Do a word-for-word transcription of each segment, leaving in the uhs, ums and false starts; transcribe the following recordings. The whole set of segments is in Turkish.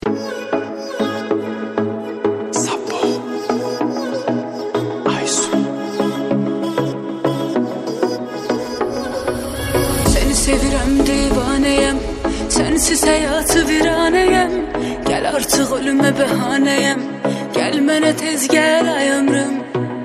Sevirəm, divanəyəm, sensiz həyatı viranəyəm. Gəl artıq ölümə bəhanəyəm, gəl mənə tez gəl ay ömrüm.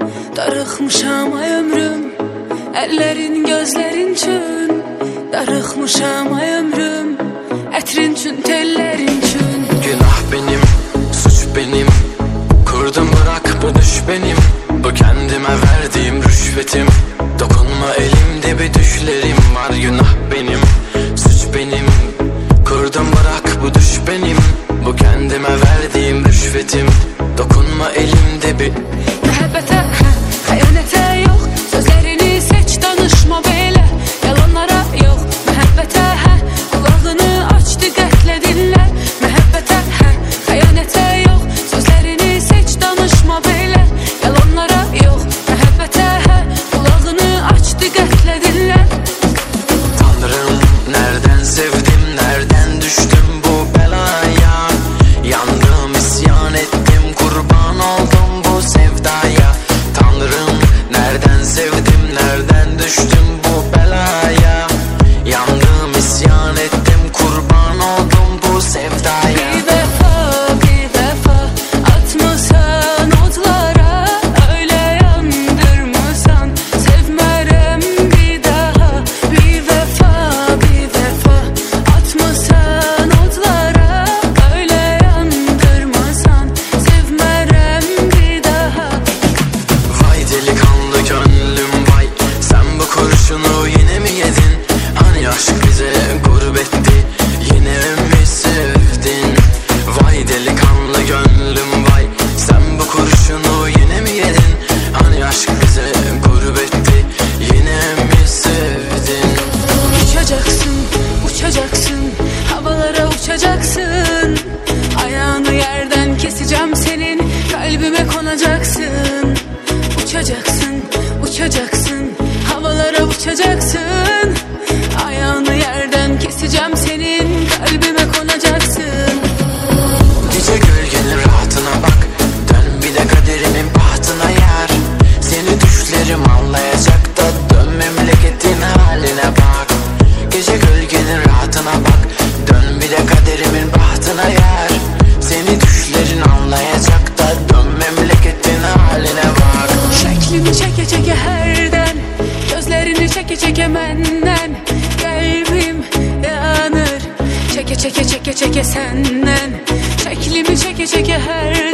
Darıxmışam ay ömrüm, əllərin gözlərin üçün. Darıxmışam ay ömrüm, ətrin üçün, tellərin üçün. Günah benim, suç benim, kurdum bırak bu düş benim. Bu kendime verdiğim rüşvetim, dokunma elimde bir düşlerim var. Günah benim, suç benim, kurdum bırak bu düş benim. Bu kendime verdiğim rüşvetim, dokunma elimde bir. Məhəbbətə, xəyanətə yox, sözlərini seç, danışma belə. Yalanlara yox, məhəbbətə, hə, qulağını aç, diqqətlə dinlə. Məhəbbətə, hə, xəyanətə yox, sözlərini seç, danışma belə. Yalanlara yox, məhəbbətə, hə, qulağını aç, diqqətlə dinlə. Tanrım, nereden sevdim, nereden düştüm bu belaya. Yandım, isyan ettim, kurban oldum bu sevdaya. Tanrım, nereden sevdim, nereden düştüm bu belaya. Yandım, isyan ettim, kurban oldum bu sevdaya. Bir defa, bir defa atmasan otlara, öyle yandırmasan sevmərəm bir daha. Bir defa, bir defa atmasan otlara, öyle yandırmasan sevmərəm bir daha. Vay delikanlı gönlüm vay, sen bu kurşunu yine mi yedin? Hani aşk bize gurbetti, yine mi sevdin? Vay delikanlı gönlüm vay, sen bu kurşunu yine mi yedin? Hani aşk bize gurbetti, yine mi sevdin? Uçacaksın, uçacaksın, havalara uçacaksın. Ayağını yerden keseceğim senin, kalbime konacaksın. Uçacaksın, uçacaksın, havalara uçacaksın. Ayağını yerden keseceğim senin, kalbime konacaksın. Gece gölgenin rahatına bak, dön bir de kaderimin bahtına yar. Seni düşlerim anlayacak da dön memleketin haline bak. Gece gölgenin rahatına bak, dön bir de kaderimin bahtına yar. Seni düşlerin anlayacak da dön memleketin haline bak. Şeklimi çeke çeke herden, gözlerini çeke çeke benden. Kalbim yanır, çeke çeke çeke çeke senden. Şeklimi çeke çeke herden.